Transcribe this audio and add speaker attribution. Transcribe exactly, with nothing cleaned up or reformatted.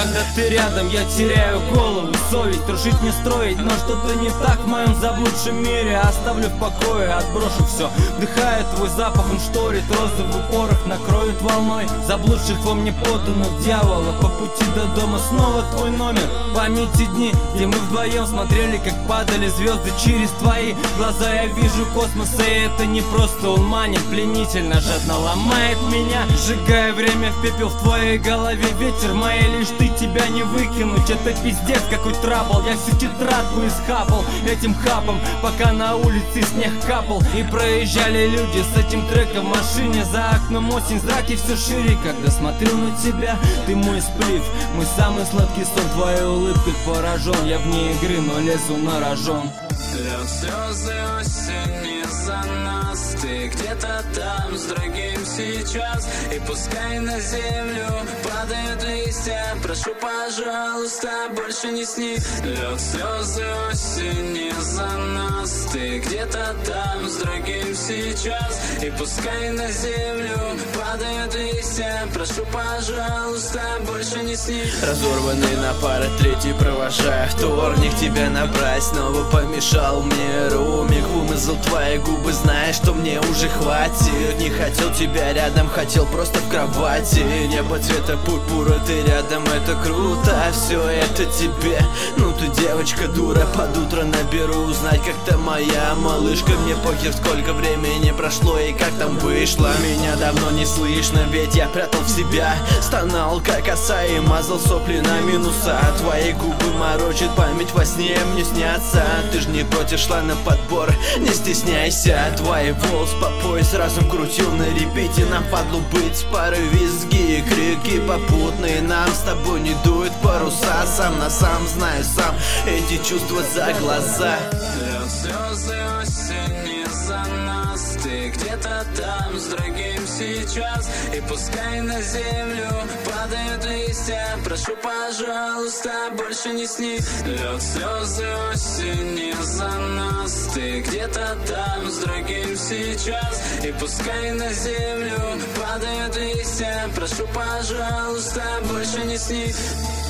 Speaker 1: Когда ты рядом, я теряю голову, совесть. Дружить не строить, но что-то не так в моем заблудшем мире. Оставлю в покое, отброшу все. Вдыхаю твой запах, он шторит розы в упорах, накроет волной заблудших во мне подданных дьявола. По пути до дома снова твой номер. В памяти дни, где мы вдвоем смотрели, как падали звезды через твои глаза. Я вижу космос, и это не просто, он манит пленительно, жадно ломает меня, сжигая время в пепел в твоей голове. Ветер моей, лишь ты, тебя не выкинуть. Это пиздец какой трабл, я всю тетрадку исхапал этим хапом, пока на улице снег капал. И проезжали люди с этим треком в машине. За окном осень, зраки все шире. Когда смотрю на тебя, ты мой сплив, мой самый сладкий сон. Твоей улыбкой поражен, я вне игры, но лезу на рожон.
Speaker 2: Лед, слезы осени за нас. Ты где-то там с другим сейчас. И пускай на землю падают листья, прошу, пожалуйста, больше не сни. Лед, слезы осени за нас. Ты где-то там с другим сейчас. И пускай на землю падают листья, прошу, пожалуйста, больше не сни.
Speaker 3: Разорванный на пары, третий провожая вторник. Тебя набрать снова помешал мне роуминг. Вымазал твои губы, знаешь, что мне уже хватит. Не хотел тебя рядом, хотел просто в кровати. Небо цвета пурпура, ты рядом, это круто. Все это тебе, ну ты девочка дура. Под утро наберу, узнать, как ты моя малышка. Мне похер, сколько времени прошло и как там вышло. Меня давно не слышно, ведь я прятал в себя. Стонал, как оса, и мазал сопли на минуса. Твои губы морочат память, во сне мне снятся. Ты ж не против, шла на подбор, не стесняйся. Твои волосы по пояс разум крутил на репите. Нам падлу быть пары визги и крики попутные. Нам с тобой не дует паруса. Сам на сам знаю сам эти чувства за глаза.
Speaker 2: Лед, слезы осени за нас. Ты где-то там с другим сейчас. И пускай на землю падают листья, прошу, пожалуйста, больше не сни. Лед, слезы осени за нас. Ты где-то там с другим сейчас. И пускай на землю падают листья, прошу, пожалуйста, больше не сни.